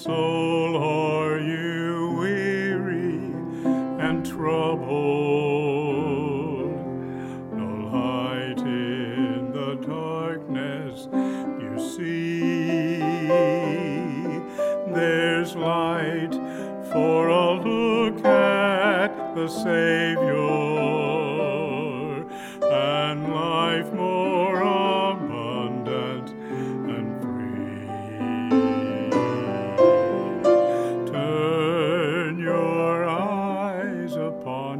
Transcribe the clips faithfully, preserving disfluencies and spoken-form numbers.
soul, are you weary and troubled? No light in the darkness you see. There's light for a look at the Savior, and life more abundant and free. Turn your eyes upon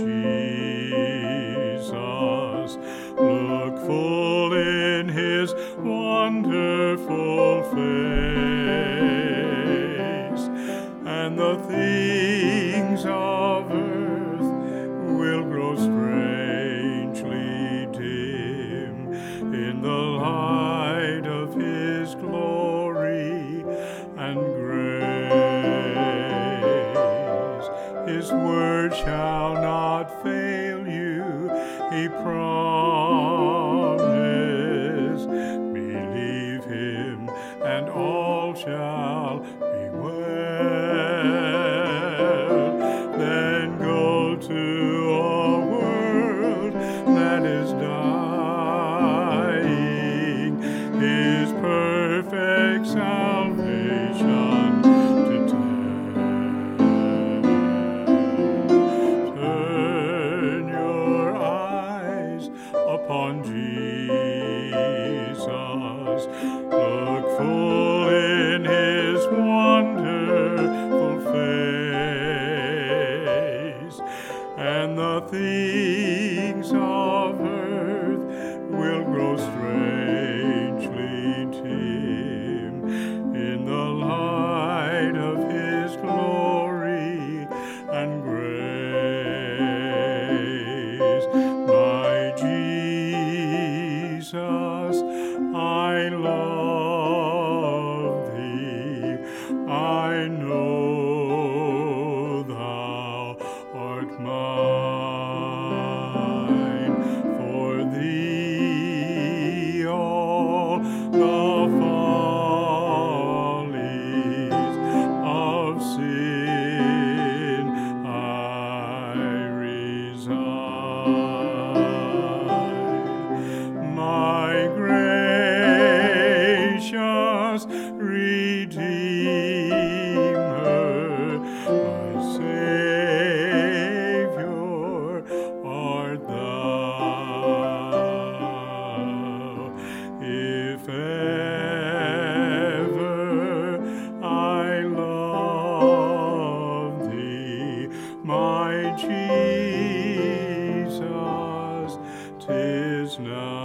Jesus. Look full in his wonderful face, and the things of earth will grow strangely dim in the light of his glory and grace. His word shall not fail you, he promised. Believe him, and all shall be well. Then go to a world that is dying, his perfect salvation to tell. Turn your eyes upon Jesus. Look full in his wonderful face, and the things of earth will grow strangely dim in the light of his glory and grace. My Jesus, I love thee. I know thou art mine. For thee all the follies of sin I resign. My gracious Redeemer, my Savior art thou. If ever I love thee, my Jesus, 'tis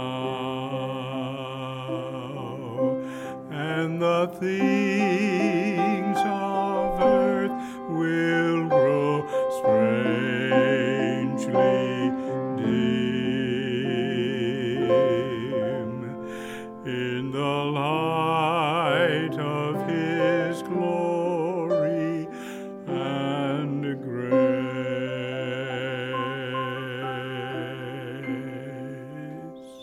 now, and the things of earth will grow strangely dim in the light of his glory and grace.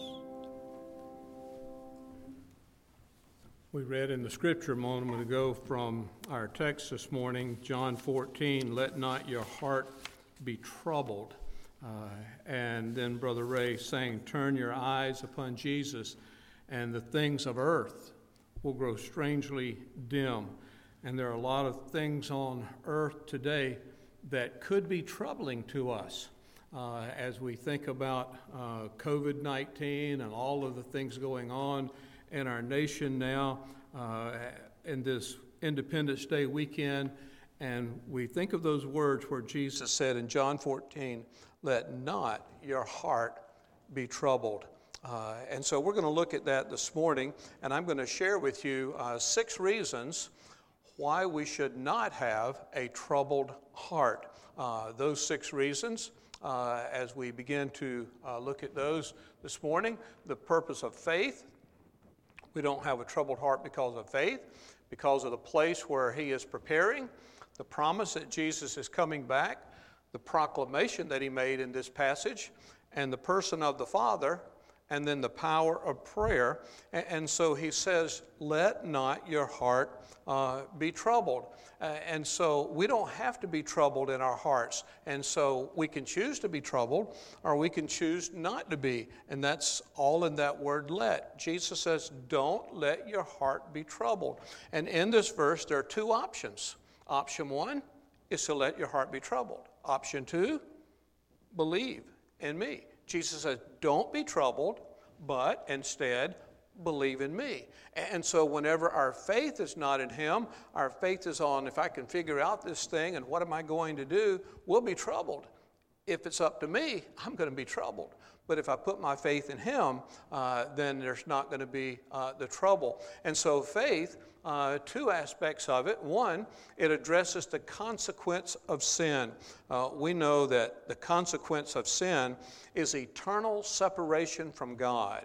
We read in the scripture a moment ago from our text this morning, John fourteen, let not your heart be troubled. Uh, and then Brother Ray saying, turn your eyes upon Jesus, and the things of earth will grow strangely dim. And there are a lot of things on earth today that could be troubling to us uh, as we think about uh, covid nineteen and all of the things going on in our nation now uh, in this Independence Day weekend. And we think of those words where Jesus said in John fourteen, let not your heart be troubled. Uh, and so we're going to look at that this morning, and I'm going to share with you uh, six reasons why we should not have a troubled heart. Uh, those six reasons, uh, as we begin to uh, look at those this morning. The purpose of faith. We don't have a troubled heart because of faith, because of the place where he is preparing, the promise that Jesus is coming back, the proclamation that he made in this passage, and the person of the Father, and then the power of prayer. And, and so he says, let not your heart uh, be troubled. Uh, and so we don't have to be troubled in our hearts. And so we can choose to be troubled, or we can choose not to be. And that's all in that word let. Jesus says, don't let your heart be troubled. And in this verse, there are two options. Option one is to let your heart be troubled. Option two, believe in me. Jesus says, don't be troubled, but instead believe in me. And so whenever our faith is not in him, our faith is on, if I can figure out this thing and what am I going to do, we'll be troubled. If it's up to me, I'm going to be troubled. But if I put my faith in him, uh, then there's not going to be uh, the trouble. And so faith, uh, two aspects of it. One, it addresses the consequence of sin. Uh, we know that the consequence of sin is eternal separation from God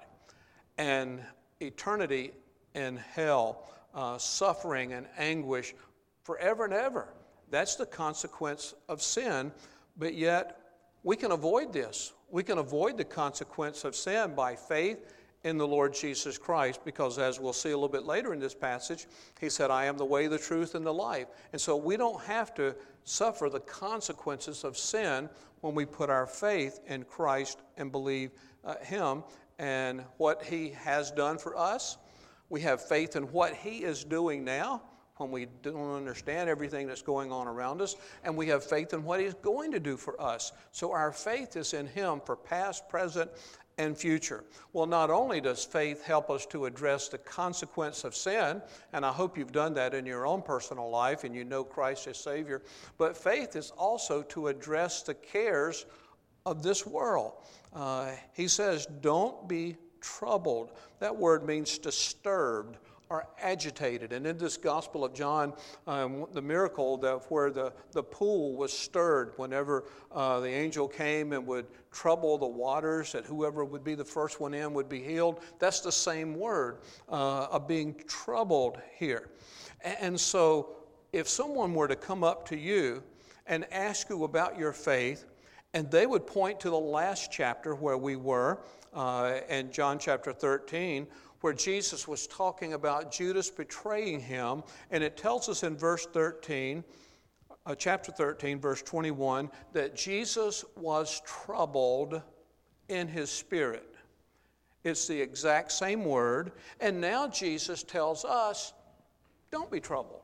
and eternity in hell, uh, suffering and anguish forever and ever. That's the consequence of sin, but yet we can avoid this. We can avoid the consequence of sin by faith in the Lord Jesus Christ, because as we'll see a little bit later in this passage, he said, I am the way, the truth, and the life. And so we don't have to suffer the consequences of sin when we put our faith in Christ and believe uh, him and what he has done for us. We have faith in what he is doing now when we don't understand everything that's going on around us, and we have faith in what he's going to do for us. So our faith is in him for past, present, and future. Well, not only does faith help us to address the consequence of sin, and I hope you've done that in your own personal life and you know Christ as Savior, but faith is also to address the cares of this world. Uh, he says, don't be troubled. That word means disturbed or agitated. And in this Gospel of John, um, the miracle that where the, the pool was stirred whenever uh, the angel came and would trouble the waters, that whoever would be the first one in would be healed, that's the same word uh, of being troubled here. And, and so if someone were to come up to you and ask you about your faith, and they would point to the last chapter where we were, uh, in John chapter thirteen, where Jesus was talking about Judas betraying him. And it tells us in verse thirteen, uh, chapter thirteen, verse twenty-one, that Jesus was troubled in his spirit. It's the exact same word. And now Jesus tells us, don't be troubled.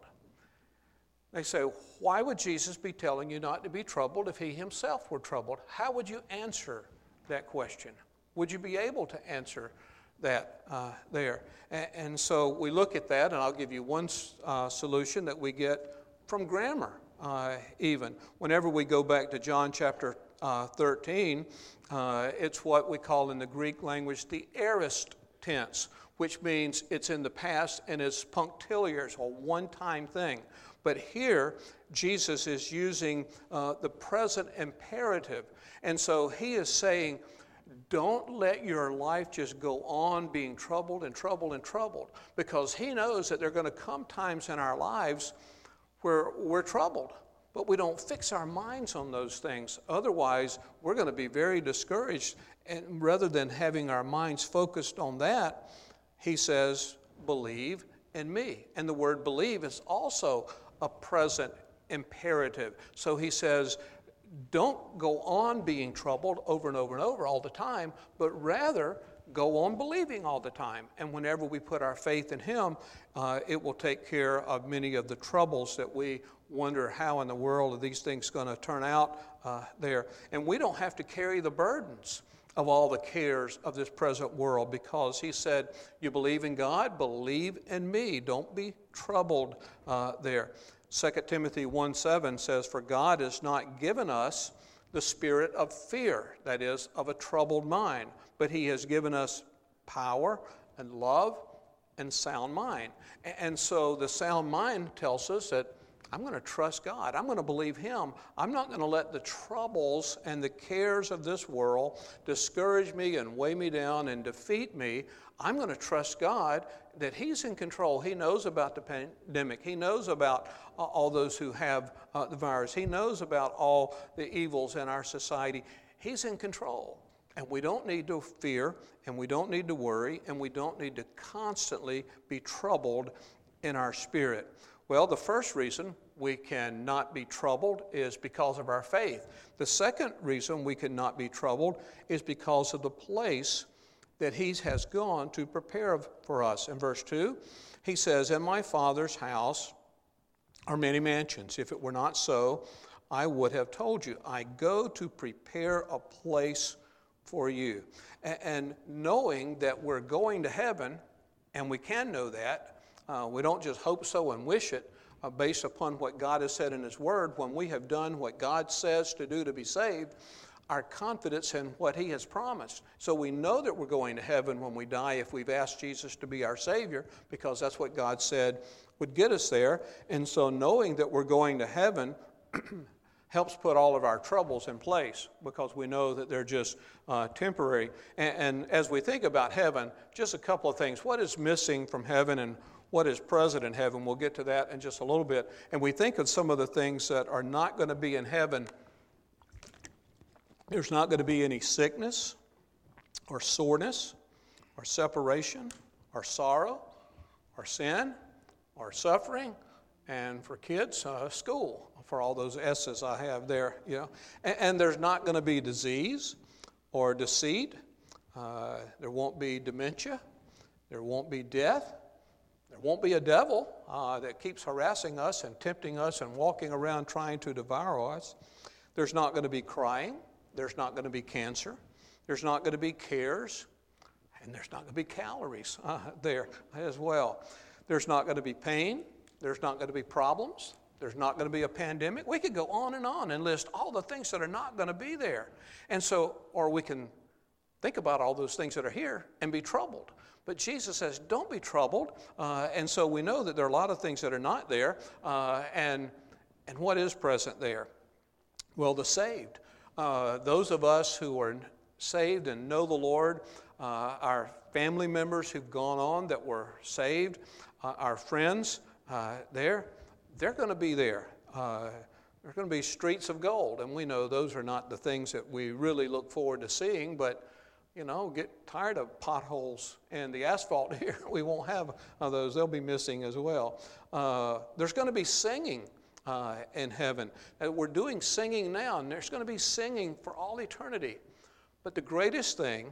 They say, why would Jesus be telling you not to be troubled if he himself were troubled? How would you answer that question? Would you be able to answer that uh, there? And, and so we look at that, and I'll give you one uh, solution that we get from grammar uh, even. Whenever we go back to John chapter uh, thirteen, uh, it's what we call in the Greek language the aorist tense, which means it's in the past and it's punctiliar, it's a one-time thing. But here, Jesus is using uh, the present imperative. And so he is saying, don't let your life just go on being troubled and troubled and troubled, because he knows that there are going to come times in our lives where we're troubled, but we don't fix our minds on those things. Otherwise, we're going to be very discouraged. And rather than having our minds focused on that, he says, believe in me. And the word believe is also a present imperative. So he says, don't go on being troubled over and over and over all the time, but rather go on believing all the time. And whenever we put our faith in him, uh, it will take care of many of the troubles that we wonder how in the world are these things going to turn out uh, there. And we don't have to carry the burdens of all the cares of this present world, because he said, you believe in God, believe in me. Don't be troubled uh, there. Second Timothy one seven says, for God has not given us the spirit of fear, that is, of a troubled mind, but he has given us power and love and sound mind. And so the sound mind tells us that I'm going to trust God. I'm going to believe him. I'm not going to let the troubles and the cares of this world discourage me and weigh me down and defeat me. I'm going to trust God that he's in control. He knows about the pandemic. He knows about uh, all those who have uh, the virus. He knows about all the evils in our society. He's in control. And we don't need to fear, and we don't need to worry, and we don't need to constantly be troubled in our spirit. Well, the first reason we cannot be troubled is because of our faith. The second reason we cannot be troubled is because of the place that he has gone to prepare for us. In verse two, he says, "In my Father's house are many mansions. If it were not so, I would have told you. I go to prepare a place for you." And knowing that we're going to heaven, and we can know that, uh, we don't just hope so and wish it, uh, based upon what God has said in his word. When we have done what God says to do to be saved, our confidence in what he has promised. So we know that we're going to heaven when we die if we've asked Jesus to be our Savior, because that's what God said would get us there. And so knowing that we're going to heaven helps put all of our troubles in place, because we know that they're just uh, temporary. And, and as we think about heaven, just a couple of things. What is missing from heaven and what is present in heaven? We'll get to that in just a little bit. And we think of some of the things that are not going to be in heaven. There's not going to be any sickness or soreness or separation or sorrow or sin or suffering. And for kids, uh, school, for all those S's I have there, you know. And, and there's not going to be disease or deceit. Uh, there won't be dementia. There won't be death. There won't be a devil uh, that keeps harassing us and tempting us and walking around trying to devour us. There's not going to be crying. There's not going to be cancer. There's not going to be cares. And there's not going to be calories uh, there as well. There's not going to be pain. There's not going to be problems. There's not going to be a pandemic. We could go on and on and list all the things that are not going to be there. And so, or we can think about all those things that are here and be troubled. But Jesus says, don't be troubled. Uh, and so we know that there are a lot of things that are not there. Uh, and, and what is present there? Well, the saved. Uh, those of us who are saved and know the Lord, uh, our family members who've gone on that were saved, uh, our friends uh, there, they're going to be there. Uh, there's going to be streets of gold, and we know those are not the things that we really look forward to seeing, but, you know, get tired of potholes and the asphalt here. We won't have uh, those. They'll be missing as well. Uh, there's going to be singing Uh, in heaven. Uh, we're doing singing now, and there's going to be singing for all eternity. But the greatest thing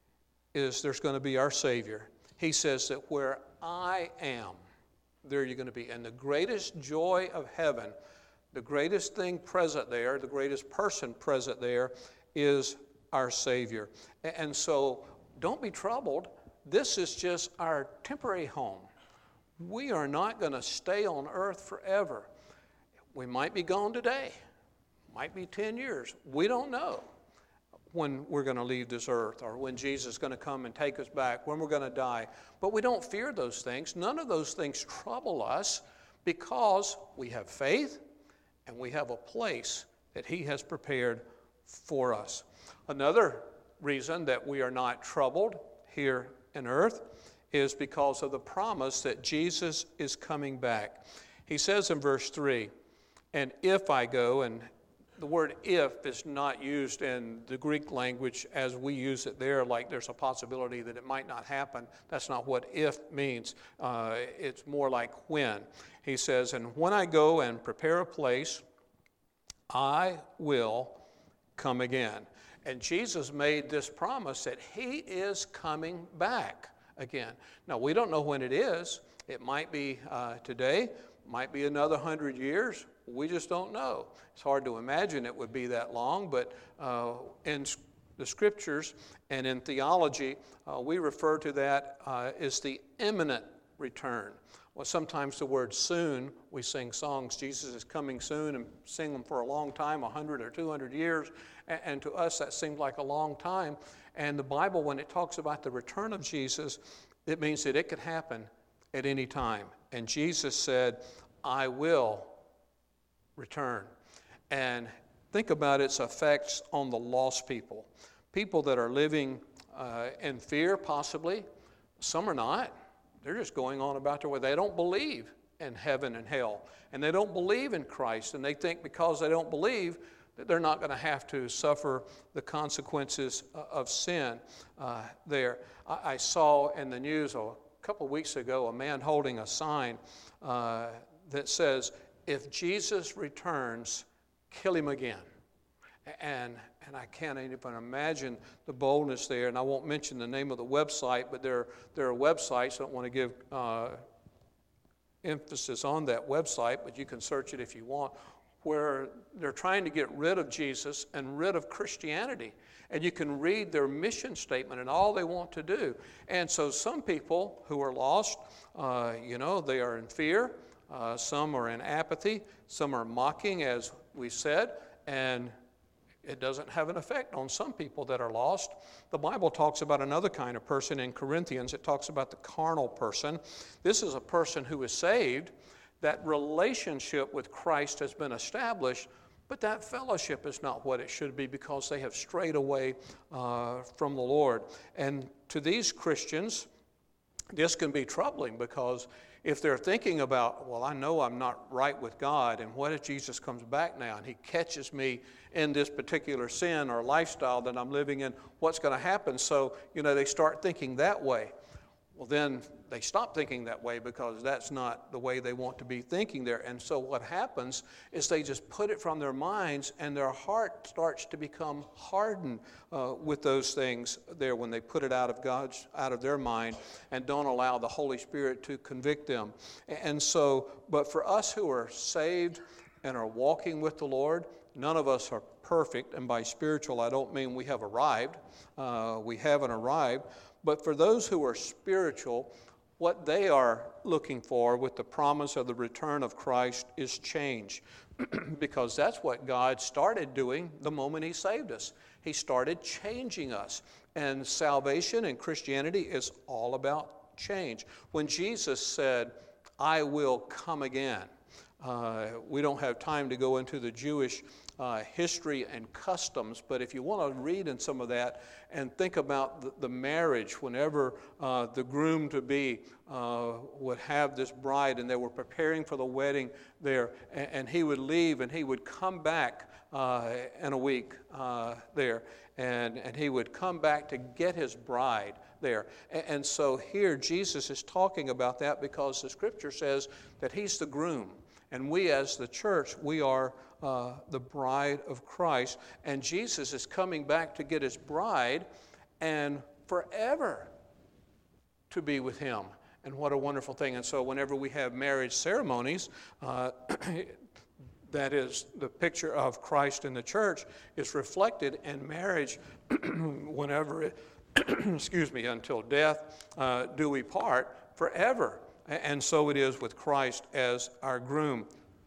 is there's going to be our Savior. He says that where I am, there you're going to be. And the greatest joy of heaven, the greatest thing present there, the greatest person present there is our Savior. And so don't be troubled. This is just our temporary home. We are not going to stay on earth forever. We might be gone today, might be ten years. We don't know when we're going to leave this earth or when Jesus is going to come and take us back, when we're going to die. But we don't fear those things. None of those things trouble us because we have faith and we have a place that he has prepared for us. Another reason that we are not troubled here in earth is because of the promise that Jesus is coming back. He says in verse three, "And if I go," and the word if is not used in the Greek language as we use it there, like there's a possibility that it might not happen. That's not what if means. Uh, it's more like when. He says, "And when I go and prepare a place, I will come again." And Jesus made this promise that he is coming back again. Now, we don't know when it is. It might be uh, today, might be another hundred years. We just don't know. It's hard to imagine it would be that long, but uh, in the scriptures and in theology, uh, we refer to that uh, as the imminent return. Well, sometimes the word soon, we sing songs, Jesus is coming soon, and sing them for a long time, one hundred or two hundred years, and, and to us that seemed like a long time. And the Bible, when it talks about the return of Jesus, it means that it could happen at any time. And Jesus said, "I will return." And think about its effects on the lost people. People that are living uh, in fear, possibly. Some are not. They're just going on about their way. They don't believe in heaven and hell. And they don't believe in Christ. And they think because they don't believe that they're not going to have to suffer the consequences of sin uh, there. I, I saw in the news a couple of weeks ago a man holding a sign uh, that says, "If Jesus returns, kill him again." And and I can't even imagine the boldness there. And I won't mention the name of the website, but there, there are websites, I don't want to give uh, emphasis on that website, but you can search it if you want, where they're trying to get rid of Jesus and rid of Christianity. And you can read their mission statement and all they want to do. And so some people who are lost, uh, you know, they are in fear. Uh, some are in apathy. Some are mocking, as we said. And it doesn't have an effect on some people that are lost. The Bible talks about another kind of person in Corinthians. It talks about the carnal person. This is a person who is saved. That relationship with Christ has been established, but that fellowship is not what it should be because they have strayed away uh, from the Lord. And to these Christians, this can be troubling because if they're thinking about, well, I know I'm not right with God, and what if Jesus comes back now and he catches me in this particular sin or lifestyle that I'm living in, what's going to happen? So, you know, they start thinking that way. Well, then they stop thinking that way because that's not the way they want to be thinking there. And so what happens is they just put it from their minds, and their heart starts to become hardened uh, with those things there when they put it out of God's, out of their mind and don't allow the Holy Spirit to convict them. And so, but for us who are saved and are walking with the Lord, none of us are perfect. And by spiritual, I don't mean we have arrived. Uh, we haven't arrived. But for those who are spiritual, what they are looking for with the promise of the return of Christ is change, because that's what God started doing the moment he saved us. He started changing us. And salvation and Christianity is all about change. When Jesus said, "I will come again," uh, we don't have time to go into the Jewish Uh, history and customs, but if you want to read in some of that and think about the, the marriage, whenever uh, the groom-to-be uh, would have this bride and they were preparing for the wedding there, and, and he would leave and he would come back uh, in a week uh, there, and, and he would come back to get his bride there. And, and so here Jesus is talking about that because the scripture says that he's the groom. And we as the church, we are uh, the bride of Christ. And Jesus is coming back to get his bride and forever to be with him. And what a wonderful thing. And so whenever we have marriage ceremonies, uh, that is the picture of Christ in the church is reflected in marriage whenever it, excuse me, until death uh, do we part forever. And so it is with Christ as our groom.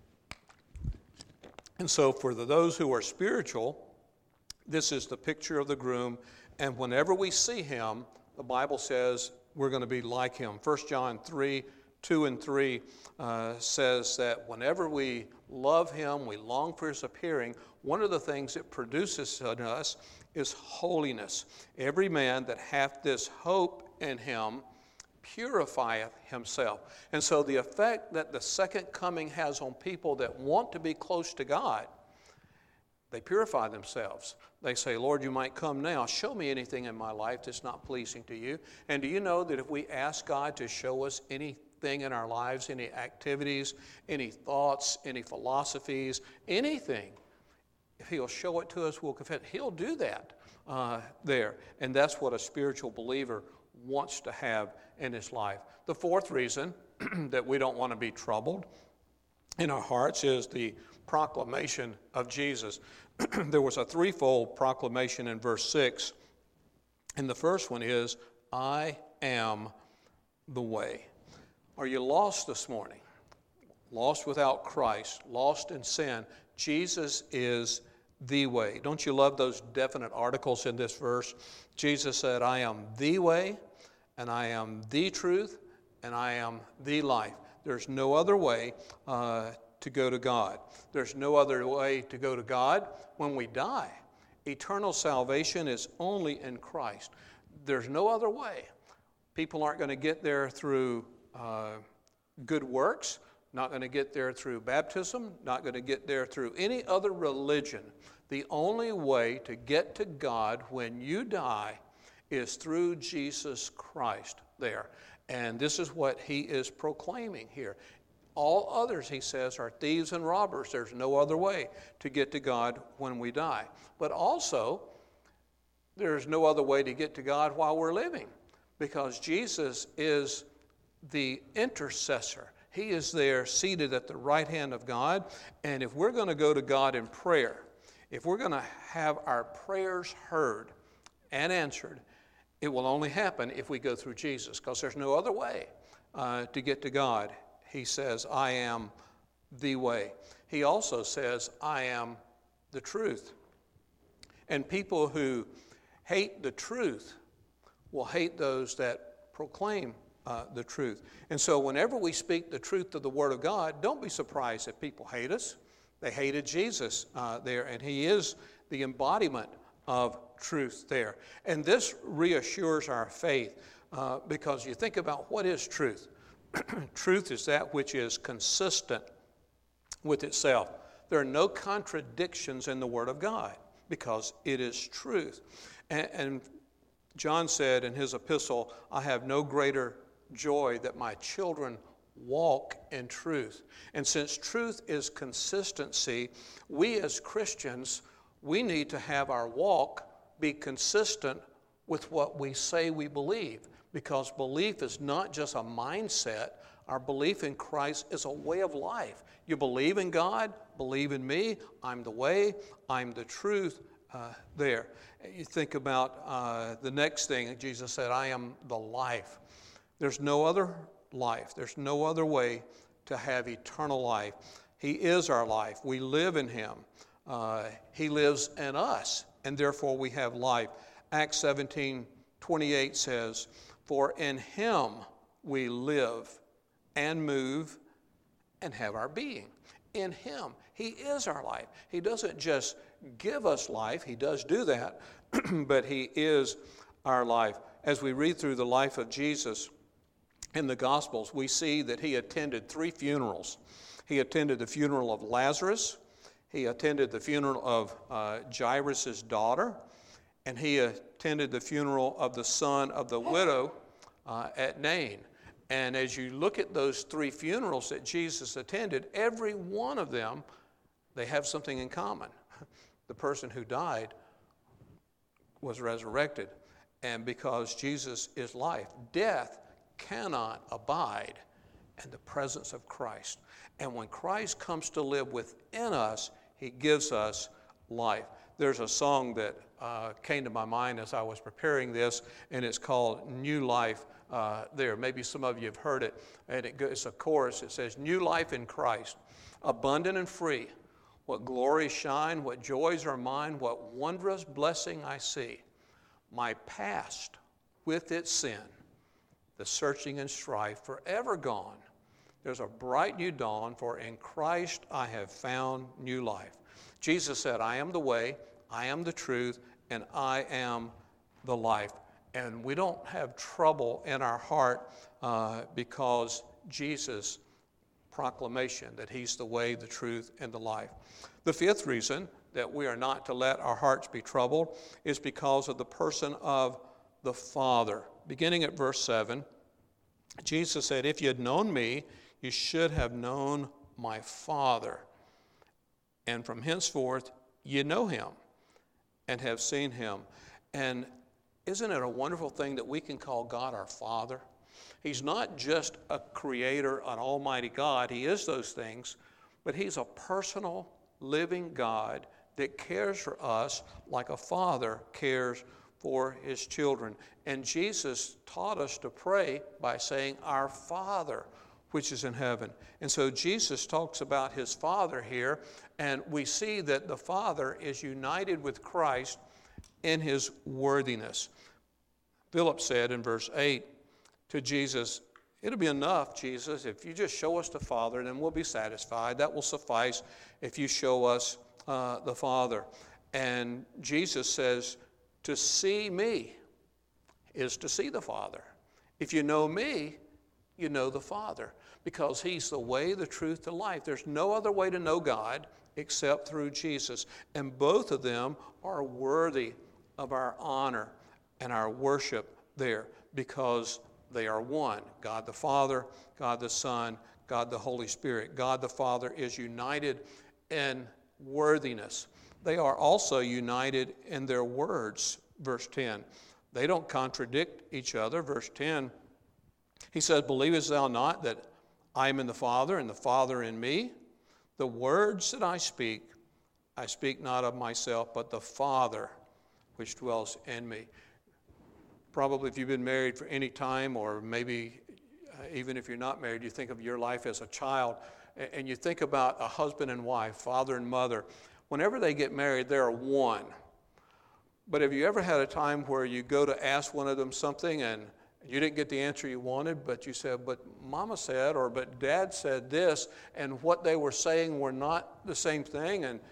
And so for the, those who are spiritual, this is the picture of the groom. And whenever we see him, the Bible says we're going to be like him. First John three, two and three uh, says that whenever we love him, we long for his appearing, one of the things it produces in us is holiness. Every man that hath this hope in him purifieth himself. And so the effect that the second coming has on people that want to be close to God, they purify themselves. They say, "Lord, you might come now. Show me anything in my life that's not pleasing to you." And do you know that if we ask God to show us anything in our lives, any activities, any thoughts, any philosophies, anything, if he'll show it to us, we'll confess. He'll do that uh, there. And that's what a spiritual believer wants to have in his life. The fourth reason that we don't want to be troubled in our hearts is the proclamation of Jesus. There was a threefold proclamation in verse six, and the first one is, "I am the way." Are you lost this morning? Lost without Christ, lost in sin? Jesus is the way. Don't you love those definite articles in this verse? Jesus said, "I am the way, and I am the truth, and I am the life." There's no other way uh, to go to God. There's no other way to go to God when we die. Eternal salvation is only in Christ. There's no other way. People aren't going to get there through uh, good works. Not going to get there through baptism, not going to get there through any other religion. The only way to get to God when you die is through Jesus Christ there. And this is what he is proclaiming here. All others, he says, are thieves and robbers. There's no other way to get to God when we die. But also, there's no other way to get to God while we're living, because Jesus is the intercessor. He is there seated at the right hand of God. And if we're going to go to God in prayer, if we're going to have our prayers heard and answered, it will only happen if we go through Jesus, because there's no other way uh, to get to God. He says, I am the way. He also says, I am the truth. And people who hate the truth will hate those that proclaim uh, the truth. And so whenever we speak the truth of the Word of God, don't be surprised if people hate us. They hated Jesus uh, there, and he is the embodiment of truth there. And this reassures our faith uh, because you think about what is truth. Truth is that which is consistent with itself. There are no contradictions in the Word of God because it is truth. And, and John said in his epistle, I have no greater joy that my children walk in truth. And since truth is consistency, we as Christians, we need to have our walk be consistent with what we say we believe, because belief is not just a mindset. Our belief in Christ is a way of life. You believe in God, believe in me. I'm the way, I'm the truth uh, there. You think about uh, the next thing. Jesus said, I am the life. There's no other life. There's no other way to have eternal life. He is our life. We live in him. Uh, he lives in us, and therefore we have life. Acts seventeen twenty-eight says, for in him we live and move and have our being. In him. He is our life. He doesn't just give us life. He does do that, but he is our life. As we read through the life of Jesus in the Gospels, we see that he attended three funerals. He attended the funeral of Lazarus. He attended the funeral of uh, Jairus' daughter. And he attended the funeral of the son of the widow uh, at Nain. And as you look at those three funerals that Jesus attended, every one of them, they have something in common. The person who died was resurrected. And because Jesus is life, death cannot abide in the presence of Christ. And when Christ comes to live within us, he gives us life. There's a song that uh, came to my mind as I was preparing this, and it's called New Life uh, there. Maybe some of you have heard it, and it, it's a chorus. It says, new life in Christ, abundant and free. What glories shine, what joys are mine, what wondrous blessing I see. My past with its sin, the searching and strife forever gone. There's a bright new dawn, for in Christ I have found new life. Jesus said, I am the way, I am the truth, and I am the life. And we don't have trouble in our heart uh, because Jesus' proclamation that he's the way, the truth, and the life. The fifth reason that we are not to let our hearts be troubled is because of the person of the Father. Beginning at verse seven, Jesus said, if you had known me, you should have known my Father. And from henceforth, you know him and have seen him. And isn't it a wonderful thing that we can call God our Father? He's not just a creator, an almighty God. He is those things, but he's a personal, living God that cares for us like a father cares for his children. And Jesus taught us to pray by saying, our Father, which is in heaven. And so Jesus talks about his Father here, and we see that the Father is united with Christ in his worthiness. Philip said in verse eight to Jesus, it'll be enough, Jesus, if you just show us the Father, then we'll be satisfied. That will suffice if you show us uh, the Father. And Jesus says, to see me is to see the Father. If you know me, you know the Father, because he's the way, the truth, the life. There's no other way to know God except through Jesus. And both of them are worthy of our honor and our worship there, because they are one. God the Father, God the Son, God the Holy Spirit. God the Father is united in worthiness. They are also united in their words, verse ten. They don't contradict each other. Verse ten, he says, believest thou not that I am in the Father, and the Father in me? The words that I speak, I speak not of myself, but the Father which dwells in me. Probably if you've been married for any time, or maybe uh, even if you're not married, you think of your life as a child, and you think about a husband and wife, father and mother. Whenever they get married, they're one. But have you ever had a time where you go to ask one of them something and you didn't get the answer you wanted, but you said, but Mama said, or but Dad said this, and what they were saying were not the same thing, and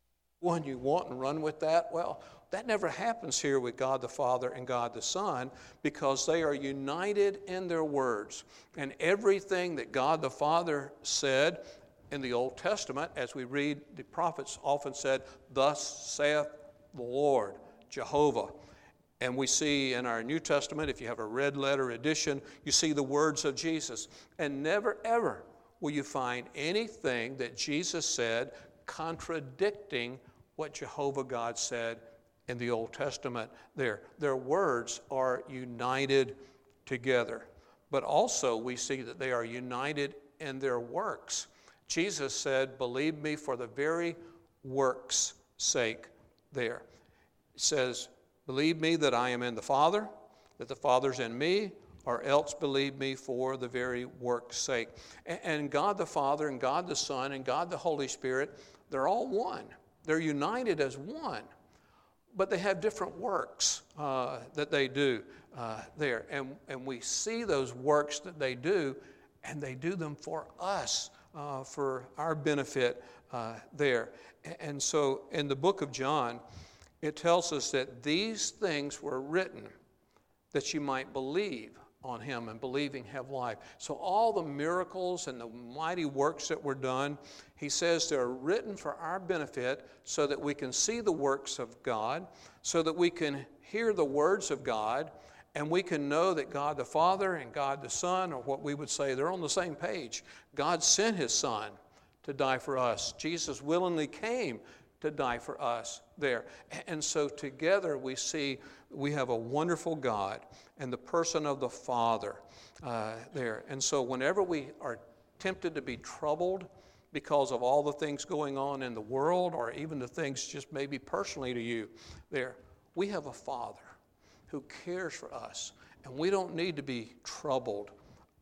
one you want and run with that? Well, that never happens here with God the Father and God the Son, because they are united in their words. And everything that God the Father said in the Old Testament, as we read, the prophets often said, thus saith the Lord, Jehovah. And we see in our New Testament, if you have a red letter edition, you see the words of Jesus. And never, ever will you find anything that Jesus said contradicting what Jehovah God said in the Old Testament there. Their words are united together. But also we see that they are united in their works. Jesus said, believe me for the very works' sake there. It says, believe me that I am in the Father, that the Father's in me, or else believe me for the very works' sake. And God the Father and God the Son and God the Holy Spirit, they're all one. They're united as one. But they have different works uh, that they do uh, there. And, and we see those works that they do, and they do them for us, uh, for our benefit uh, there. And so in the book of John, it tells us that these things were written that you might believe on him, and believing have life. So all the miracles and the mighty works that were done, he says they're written for our benefit, so that we can see the works of God, so that we can hear the words of God, and we can know that God the Father and God the Son, or what we would say, they're on the same page. God sent his Son to die for us. Jesus willingly came to die for us there. And so together we see we have a wonderful God and the person of the Father uh, there. And so whenever we are tempted to be troubled because of all the things going on in the world, or even the things just maybe personally to you there, we have a Father who cares for us. And we don't need to be troubled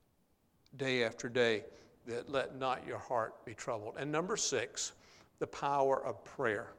day after day. That let not your heart be troubled. And number six, the power of prayer.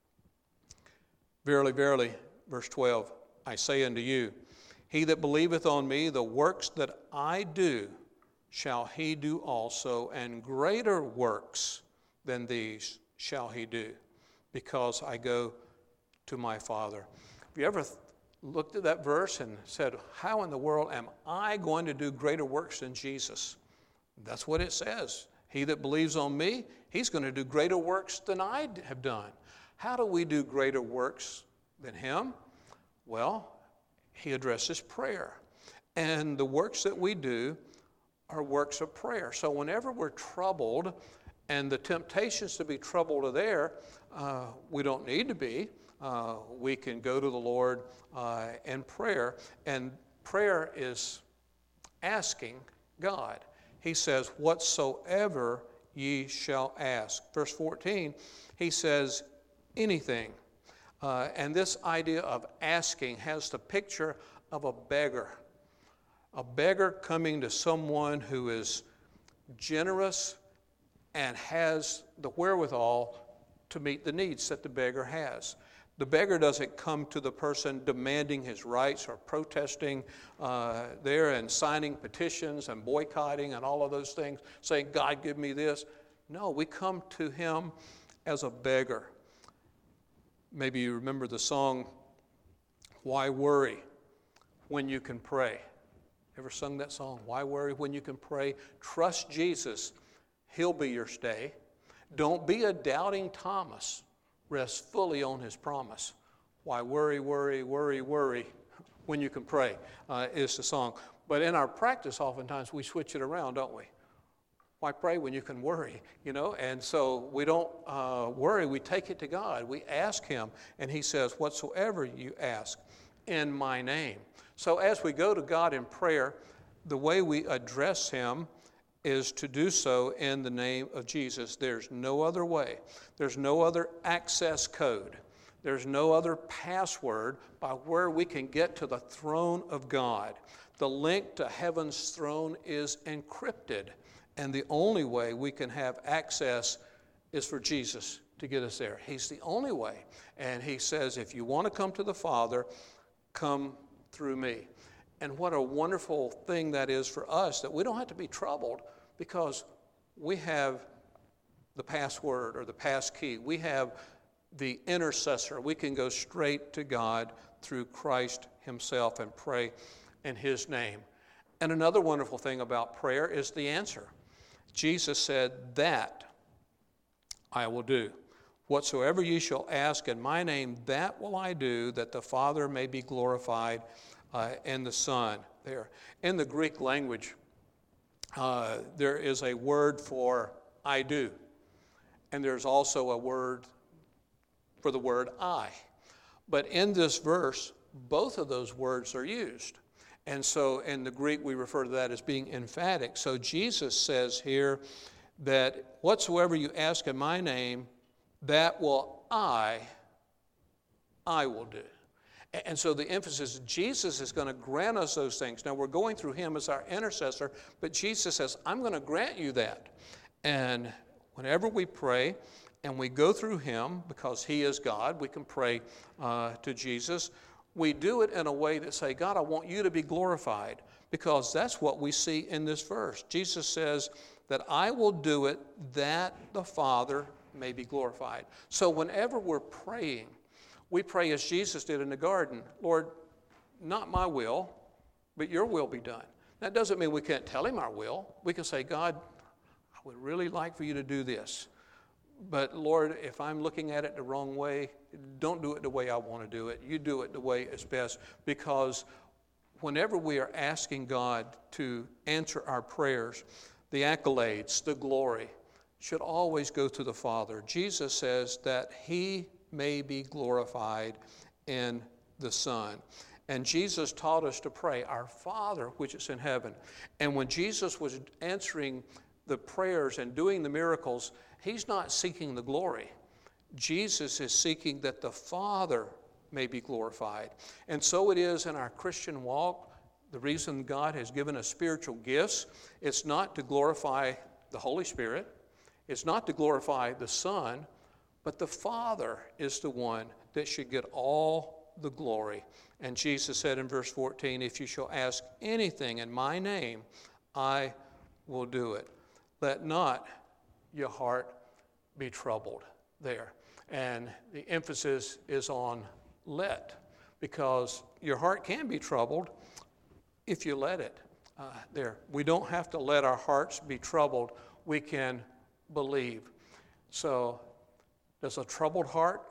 Verily, verily, verse twelve, I say unto you, he that believeth on me, the works that I do, shall he do also, and greater works than these shall he do, because I go to my Father. Have you ever th- looked at that verse and said, how in the world am I going to do greater works than Jesus? That's what it says. He that believes on me, he's going to do greater works than I have done. How do we do greater works than him? Well, he addresses prayer. And the works that we do are works of prayer. So whenever we're troubled, and the temptations to be troubled are there, uh, we don't need to be. Uh, we can go to the Lord uh, in prayer. And prayer is asking God. He says, whatsoever ye shall ask. Verse fourteen, he says, anything. Uh, and this idea of asking has the picture of a beggar. A beggar coming to someone who is generous and has the wherewithal to meet the needs that the beggar has. The beggar doesn't come to the person demanding his rights or protesting uh, there and signing petitions and boycotting and all of those things, saying, God, give me this. No, we come to him as a beggar. Maybe you remember the song, Why Worry When You Can Pray? Ever sung that song? Why worry when you can pray? Trust Jesus. He'll be your stay. Don't be a doubting Thomas. Rest fully on his promise. Why worry, worry, worry, worry when you can pray uh, is the song. But in our practice, oftentimes we switch it around, don't we? Why pray when you can worry, you know? And so we don't uh, worry. We take it to God. We ask him, and he says, whatsoever you ask in my name. So as we go to God in prayer, the way we address him is to do so in the name of Jesus. There's no other way. There's no other access code. There's no other password by where we can get to the throne of God. The link to heaven's throne is encrypted. And the only way we can have access is for Jesus to get us there. He's the only way. And he says, if you want to come to the Father, come through me. And what a wonderful thing that is for us, that we don't have to be troubled because we have the password or the pass key. We have the intercessor. We can go straight to God through Christ himself and pray in his name. And another wonderful thing about prayer is the answer. Jesus said, that I will do. Whatsoever ye shall ask in my name, that will I do, that the Father may be glorified uh, in the Son. There. In the Greek language, uh, there is a word for I do. And there's also a word for the word I. But in this verse, both of those words are used. And so in the Greek, we refer to that as being emphatic. So Jesus says here that whatsoever you ask in my name, that will I, I will do. And so the emphasis, Jesus is going to grant us those things. Now we're going through him as our intercessor, but Jesus says, I'm going to grant you that. And whenever we pray and we go through him, because he is God, we can pray uh, to Jesus. We do it in a way that say, God, I want you to be glorified, because that's what we see in this verse. Jesus says that I will do it that the Father may be glorified. So whenever we're praying, we pray as Jesus did in the garden, Lord, not my will, but your will be done. That doesn't mean we can't tell him our will. We can say, God, I would really like for you to do this. But Lord, if I'm looking at it the wrong way, don't do it the way I want to do it. You do it the way it's best, because whenever we are asking God to answer our prayers, the accolades, the glory, should always go to the Father. Jesus says that he may be glorified in the Son. And Jesus taught us to pray, our Father which is in heaven. And when Jesus was answering the prayers and doing the miracles, he's not seeking the glory. Jesus is seeking that the Father may be glorified. And so it is in our Christian walk. The reason God has given us spiritual gifts, it's not to glorify the Holy Spirit. It's not to glorify the Son, but the Father is the one that should get all the glory. And Jesus said in verse fourteen, if you shall ask anything in my name, I will do it. Let not your heart be troubled there. And the emphasis is on let, because your heart can be troubled if you let it uh, there. We don't have to let our hearts be troubled. We can believe. So does a troubled heart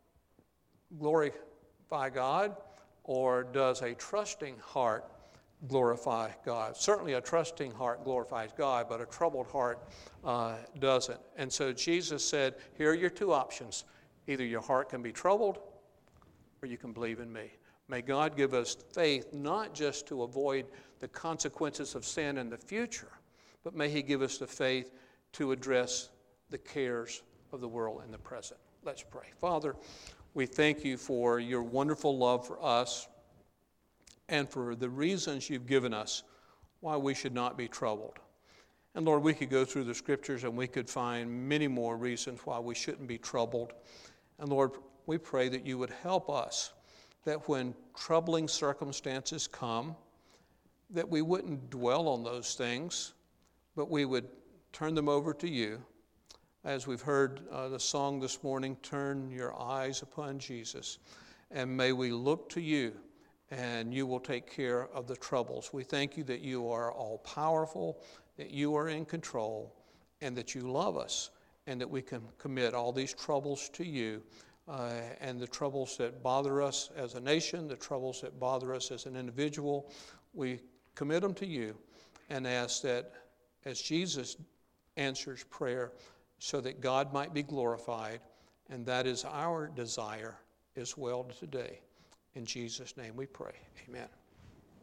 glorify God, or does a trusting heart glorify God? Certainly a trusting heart glorifies God, but a troubled heart uh, doesn't. And so Jesus said, here are your two options. Either your heart can be troubled, or you can believe in me. May God give us faith, not just to avoid the consequences of sin in the future, but may he give us the faith to address the cares of the world in the present. Let's pray. Father, we thank you for your wonderful love for us, and for the reasons you've given us why we should not be troubled. And Lord, we could go through the scriptures and we could find many more reasons why we shouldn't be troubled. And Lord, we pray that you would help us, that when troubling circumstances come, that we wouldn't dwell on those things, but we would turn them over to you. As we've heard uh, the song this morning, turn your eyes upon Jesus. And may we look to you and you will take care of the troubles. We thank you that you are all powerful, that you are in control, and that you love us, and that we can commit all these troubles to you, uh, and the troubles that bother us as a nation, the troubles that bother us as an individual, we commit them to you and ask that as Jesus answers prayer, so that God might be glorified, and that is our desire as well today. In Jesus' name we pray. Amen.